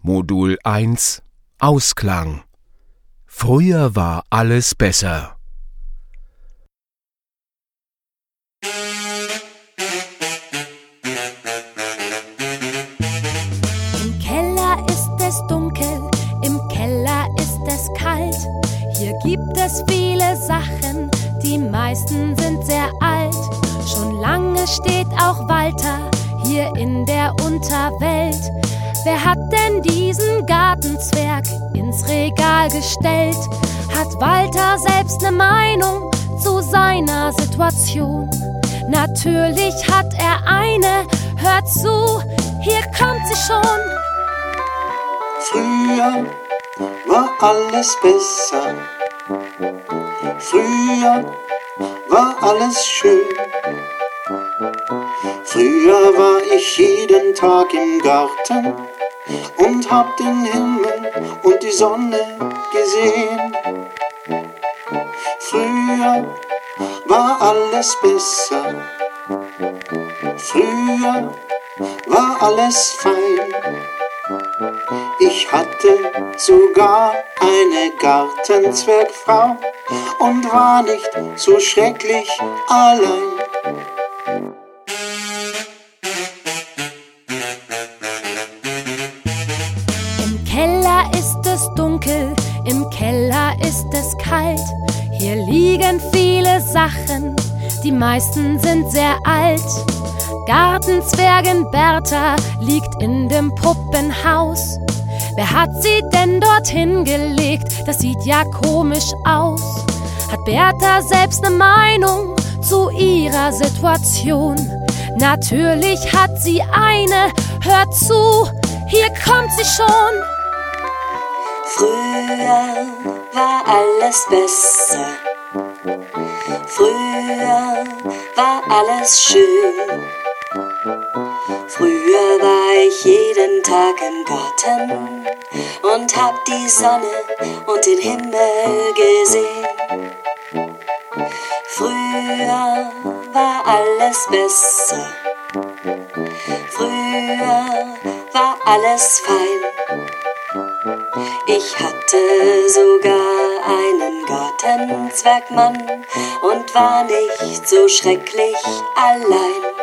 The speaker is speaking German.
Modul 1 Ausklang. Früher war alles besser. Im Keller ist es dunkel, im Keller ist es kalt. Hier gibt es viele Sachen, die meisten sind sehr alt. Schon lange steht auch Walter hier in der Unterwelt. Wer hat denn diesen Gartenzwerg ins Regal gestellt? Hat Walter selbst eine Meinung zu seiner Situation? Natürlich hat er eine, hört zu, hier kommt sie schon. Früher war alles besser. Früher war alles schön. Früher war ich jeden Tag im Garten und hab den Himmel und die Sonne gesehen. Früher war alles besser. Früher war alles fein. Ich hatte sogar eine Gartenzwergfrau und war nicht so schrecklich allein. Im Keller ist es dunkel, im Keller ist es kalt. Hier liegen viele Sachen, die meisten sind sehr alt. Gartenzwergin Bertha liegt in dem Puppenhaus. Wer hat sie denn dorthin gelegt? Das sieht ja komisch aus. Hat Bertha selbst eine Meinung zu ihrer Situation? Natürlich hat sie eine, hört zu, hier kommt sie schon. Früher war alles besser. Früher war alles schön. Früher war ich jeden Tag im Garten und hab die Sonne und den Himmel gesehen. Früher war alles besser. Früher war alles fein. Ich hatte sogar einen Gartenzwergmann und war nicht so schrecklich allein.